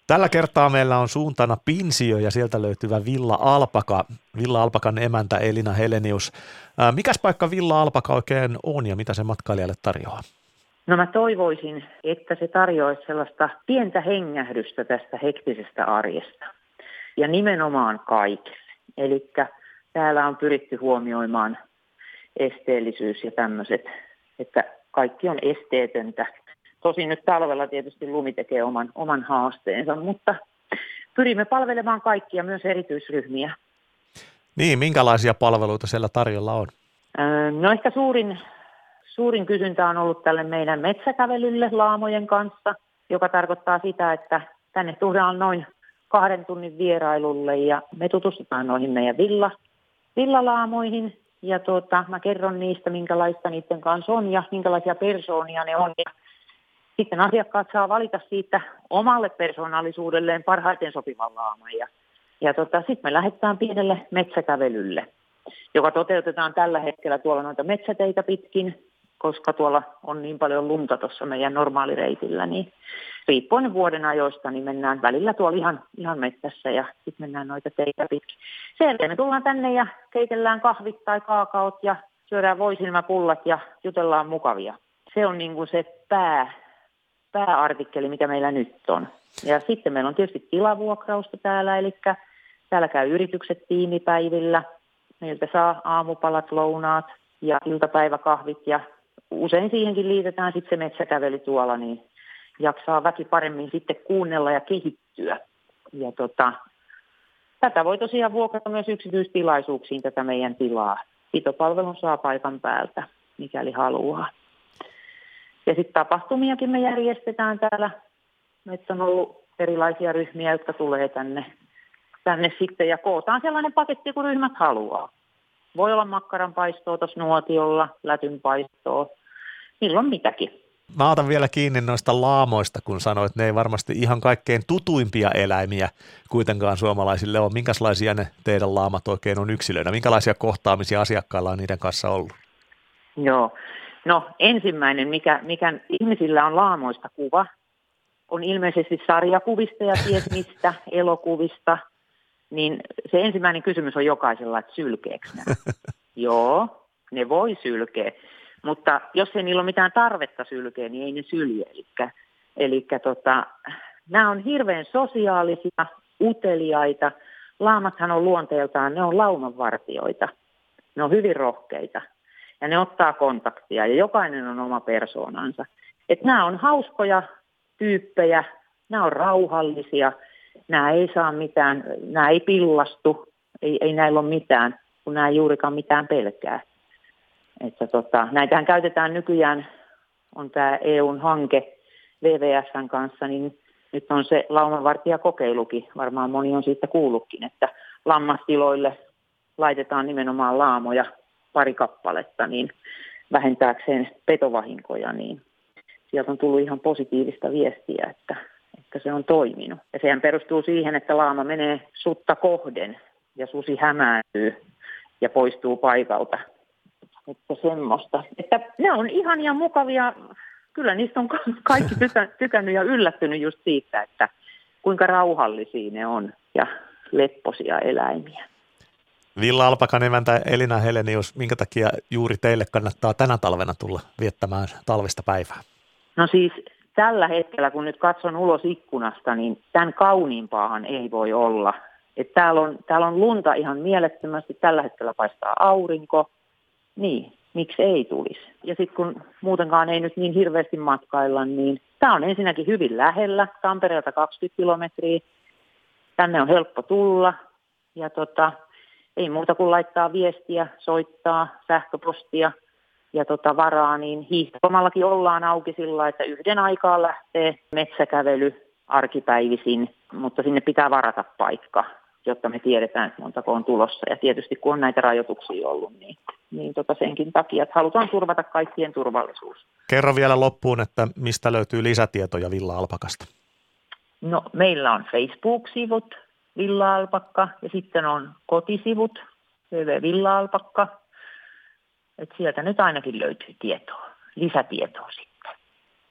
Tällä kertaa meillä on suuntana Pinsiö ja sieltä löytyvä Villa Alpaka, Villa Alpakan emäntä Elina Helenius. Mikäs paikka Villa Alpaka oikein on ja mitä se matkailijalle tarjoaa? No mä toivoisin, että se tarjoaisi sellaista pientä hengähdystä tästä hektisestä arjesta ja nimenomaan kaikille. Eli täällä on pyritty huomioimaan esteellisyys ja tämmöiset, että kaikki on esteetöntä. Tosin nyt talvella tietysti lumi tekee oman haasteensa, mutta pyrimme palvelemaan kaikkia, myös erityisryhmiä. Niin, minkälaisia palveluita siellä tarjolla on? No ehkä suurin kysyntä on ollut tälle meidän metsäkävelylle laamojen kanssa, joka tarkoittaa sitä, että tänne tullaan noin 2 tunnin vierailulle ja me tutustutaan noihin meidän villalaamoihin. Ja mä kerron niistä, minkälaista niiden kanssa on ja minkälaisia persoonia ne on. Ja sitten asiakkaat saa valita siitä omalle persoonallisuudelleen parhaiten sopivan laaman. Ja sitten me lähdetään pienelle metsäkävelylle, joka toteutetaan tällä hetkellä tuolla noita metsäteitä pitkin, koska tuolla on niin paljon lunta tuossa meidän normaalireitillä, niin riippuen vuoden ajoista, niin mennään välillä tuolla ihan metsässä ja sitten mennään noita teitä pitkin. Sen me tullaan tänne ja keitellään kahvit tai kaakaot ja syödään voisilmäpullat ja jutellaan mukavia. Se on niin kuin se pääartikkeli, mikä meillä nyt on. Ja sitten meillä on tietysti tilavuokrausta täällä, eli täällä käy yritykset tiimipäivillä. Meiltä saa aamupalat, lounaat ja iltapäiväkahvit ja usein siihenkin liitetään sitten se metsäkävely tuolla, niin jaksaa väki paremmin sitten kuunnella ja kehittyä. Ja tätä voi tosiaan vuokrata myös yksityistilaisuuksiin tätä meidän tilaa. Pitopalvelun saa paikan päältä, mikäli haluaa. Ja sitten tapahtumiakin me järjestetään täällä. Meitä on ollut erilaisia ryhmiä, jotka tulee tänne sitten ja kootaan sellainen paketti, kun ryhmät haluaa. Voi olla makkaranpaistoa tuossa nuotiolla, lätynpaistoa, milloin mitäkin. Mä otan vielä kiinni noista laamoista, kun sanoit, että ne ei varmasti ihan kaikkein tutuimpia eläimiä kuitenkaan suomalaisille ole. Minkälaisia ne teidän laamat oikein on yksilöinä? Minkälaisia kohtaamisia asiakkailla on niiden kanssa ollut? Joo, no ensimmäinen, mikä ihmisillä on laamoista kuva, on ilmeisesti sarjakuvista ja ties mistä, elokuvista. Niin se ensimmäinen kysymys on jokaisella, että sylkeekö ne? Joo, ne voi sylkeä, mutta jos ei niillä ole mitään tarvetta sylkeä, niin ei ne sylje. Eli nämä on hirveän sosiaalisia, uteliaita. Laamathan on luonteeltaan, ne on laumanvartijoita. Ne on hyvin rohkeita ja ne ottaa kontaktia ja jokainen on oma persoonansa. Että nämä on hauskoja tyyppejä, nämä on rauhallisia. Nämä ei saa mitään, nämä ei pillastu, ei näillä ole mitään, kun nämä ei juurikaan mitään pelkää. Että näitähän käytetään nykyään, on tämä EUn hanke WWF:n kanssa, niin nyt on se laumanvartijakokeilukin, varmaan moni on siitä kuullutkin, että lammastiloille laitetaan nimenomaan laamoja 2 kappaletta, niin vähentääkseen petovahinkoja, niin sieltä on tullut ihan positiivista viestiä, että se on toiminut. Ja sehän perustuu siihen, että laama menee sutta kohden ja susi hämääntyy ja poistuu paikalta. Että semmoista. Että ne on ihania mukavia. Kyllä niistä on kaikki tykännyt ja yllättynyt just siitä, että kuinka rauhallisia ne on ja lepposia eläimiä. Villa Alpakan emäntä Elina Helenius, minkä takia juuri teille kannattaa tänä talvena tulla viettämään talvista päivää? No siis tällä hetkellä, kun nyt katson ulos ikkunasta, niin tämän kauniimpaahan ei voi olla. Että täällä on lunta ihan mielettömästi, tällä hetkellä paistaa aurinko, niin miksi ei tulisi? Ja sitten kun muutenkaan ei nyt niin hirveästi matkailla, niin tämä on ensinnäkin hyvin lähellä, Tampereelta 20 kilometriä, tänne on helppo tulla ja ei muuta kuin laittaa viestiä, soittaa, sähköpostia ja varaa, niin hiihtolomallakin ollaan auki sillä, että yhden aikaa lähtee metsäkävely arkipäivisin, mutta sinne pitää varata paikka, jotta me tiedetään, että montako on tulossa. Ja tietysti kun on näitä rajoituksia ollut, niin senkin takia, että halutaan turvata kaikkien turvallisuus. Kerro vielä loppuun, että mistä löytyy lisätietoja Villa Alpakasta? No meillä on Facebook-sivut Villa Alpakka ja sitten on kotisivut Villa Alpakka. Että sieltä nyt ainakin löytyy lisätietoa sitten.